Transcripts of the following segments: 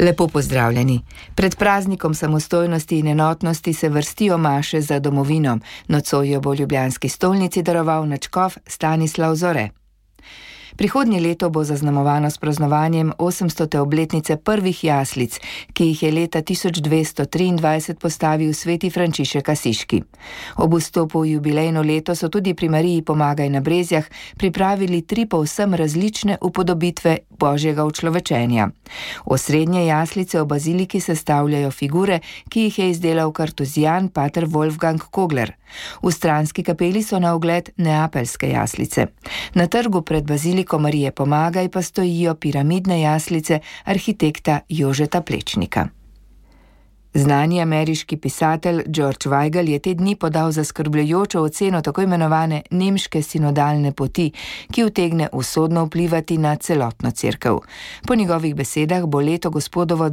Lepo pozdravljeni. Pred praznikom samostojnosti in enotnosti se vrstijo maše za domovino. Nocoj jo bo ljubljanski stolnici daroval nadškof Stanislav Zore. Prihodnje leto bo zaznamovano s praznovanjem 800. obletnice prvih jaslic, ki jih je leta 1223 postavil sveti Frančišek Asiški. Ob vstopu v jubilejno leto so tudi pri Mariji Pomagaj na Brezjah pripravili 3 povsem različne upodobitve Božjega učlovečenja. Osrednje jaslice v baziliki sestavljajo figure, ki jih je izdelal kartuzijan pater Wolfgang Kogler. V stranski kapeli so na ogled neapeljske jaslice. Na trgu pred baziliko Marije Pomagaj pa stojijo piramidne jaslice arhitekta Jožeta Plečnika. Znani ameriški pisatelj George Weigel je te dni podal zaskrbljujočo oceno tako imenovane nemške sinodalne poti, ki utegne usodno vplivati na celotno cerkev. Po njegovih besedah bo leto gospodovo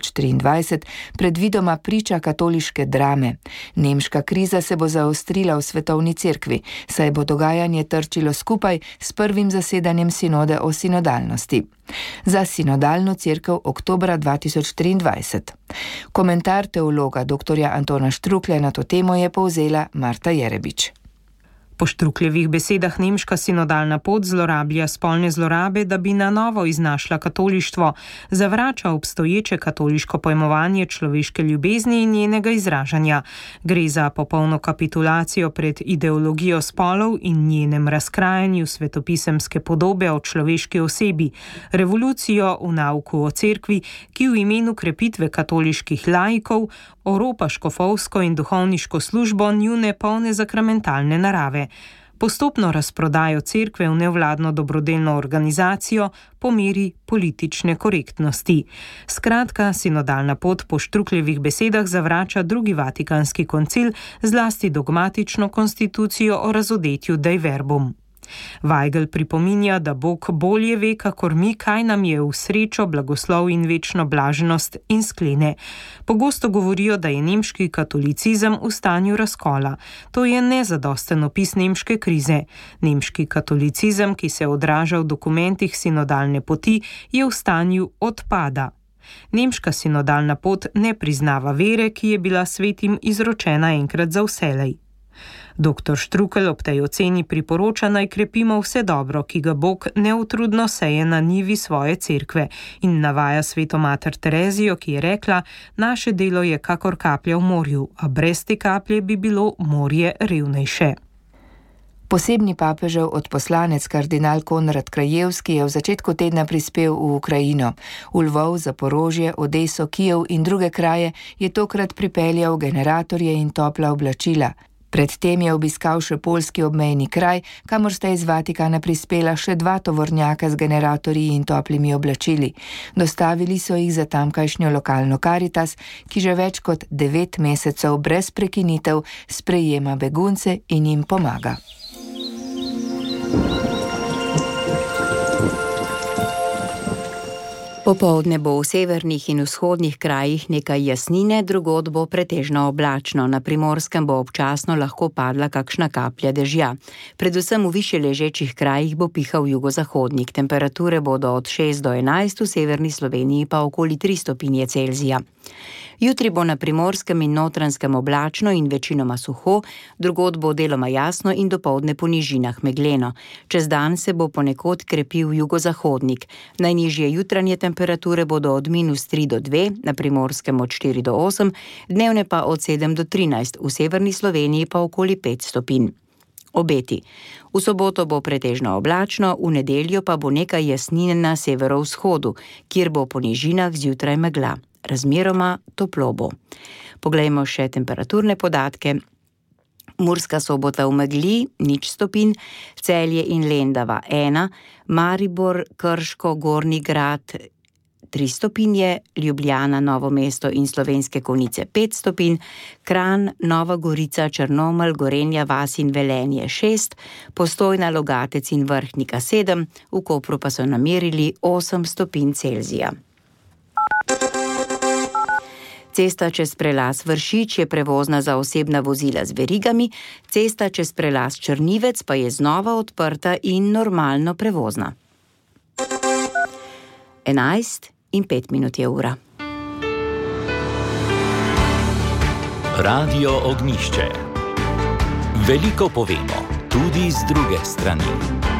2023 predvidoma priča katoliške drame. Nemška kriza se bo zaostrila v svetovni cerkvi, saj bo dogajanje trčilo skupaj s prvim zasedanjem sinode o sinodalnosti. Za sinodalno cerkev oktobra 2023. Komentar teologa dr. Antona Štruklja na to temo je povzela Marta Jerebič. Po Štrukljevih besedah nemška sinodalna pot zlorablja spolne zlorabe, da bi na novo iznašla katolištvo, zavrača obstoječe katoliško pojmovanje človeške ljubezni in njenega izražanja. Gre za popolno kapitulacijo pred ideologijo spolov in njenem razkrajanju svetopisemske podobe o človeški osebi, revolucijo v nauku o cerkvi, ki v imenu krepitve katoliških laikov oropa škofovsko in duhovniško službo njune polne sakramentalne narave. Postopno razprodajo cerkve v nevladno dobrodelno organizacijo po meri politične korektnosti. Skratka, sinodalna pot po Štrukljevih besedah zavrača drugi vatikanski koncil, zlasti dogmatično konstitucijo o razodetju Dei Verbum. Weigel pripominja, da Bog bolje ve, kakor mi, kaj nam je v srečo, blagoslov in večno blaženost, in sklene. Pogosto govorijo, da je nemški katolicizem v stanju razkola. To je nezadosten opis nemške krize. Nemški katolicizem, ki se odraža v dokumentih sinodalne poti, je v stanju odpada. Nemška sinodalna pot ne priznava vere, ki je bila svetim izročena enkrat za vselej. Dr. Štrukelj ob tej oceni priporoča, naj krepimo vse dobro, ki ga Bog neutrudno seje na njivi svoje cerkve, in navaja sveto mater Terezijo, ki je rekla: naše delo je kakor kaplja v morju, a brez te kaplje bi bilo morje revnejše. Posebni papežev odposlanec kardinal Konrad Krajevski je v začetku tedna prispel v Ukrajino. V Lvov, Zaporožje, Odeso, Kijev in druge kraje je tokrat pripeljal generatorje in topla oblačila. Predtem je obiskal še poljski obmejni kraj, kamor sta iz Vatikana prispela še 2 tovornjaka z generatorji in toplimi oblačili. Dostavili so jih za tamkajšnjo lokalno Karitas, ki že več kot 9 mesecev brez prekinitev sprejema begunce in jim pomaga. Popoldne bo v severnih in vzhodnih krajih nekaj jasnine, drugod bo pretežno oblačno. Na Primorskem bo občasno lahko padla kakšna kaplja dežja. Predvsem v višje ležečih krajih bo pihal jugozahodnik. Temperature bodo od 6 do 11, v severni Sloveniji pa okoli 3 stopinje Celzija. Jutri bo na Primorskem in Notranjskem oblačno in večinoma suho, drugod bo deloma jasno in dopoldne po nižinah megleno. Čez dan se bo ponekod krepil jugozahodnik. Najnižje jutranje temperature bodo od -3 do 2, na Primorskem od 4 do 8, dnevne pa od 7 do 13, v severni Sloveniji pa okoli 5 stopinj. Obeti. V soboto bo pretežno oblačno, v nedeljo pa bo nekaj jasnine na severovzhodu, kjer bo po nižinah zjutraj megla. Razmeroma toplo bo. Poglejmo še temperaturne podatke. Murska Sobota v megli 0 stopinj, Celje in Lendava 1, Maribor, Krško, Gornji Grad 3 stopinje, Ljubljana, Novo mesto in Slovenske Konjice 5 stopinj, Kranj, Nova Gorica, Črnomelj, Gorenja vas in Velenje 6, Postojna, Logatec in Vrhnika 7, v Kopru pa so namerili 8 stopinj Celzija. Cesta čez prelaz Vršič je prevozna za osebna vozila z verigami, cesta čez prelaz Črnivec pa je znova odprta in normalno prevozna. 11:05 je ura. Radio Ognišče. Veliko povemo, tudi z druge strani.